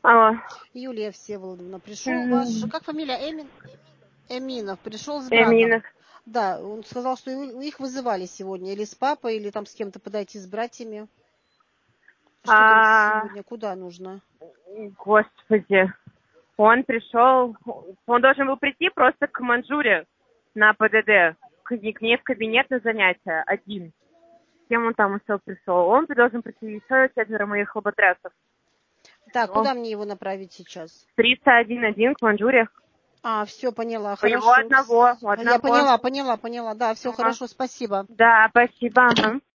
Алло. Юлия Всеволодовна, пришел ваш, как фамилия, Эминов, пришел с братом. Эминов. Да, он сказал, что их вызывали сегодня, или с папой, или там с кем-то подойти с братьями. Что там сегодня, куда нужно? Господи. Он пришел, он должен был прийти просто к Манжуре на ПДД, к ней в кабинет на занятия, один. С кем он там еще пришел? Он должен прийти еще 4 моих лоботрясов. Так, куда мне его направить сейчас? 301 к Манжуре. Все, поняла, У него хорошо. одного. Я поняла. Да, все хорошо, спасибо. Да, спасибо. Ага.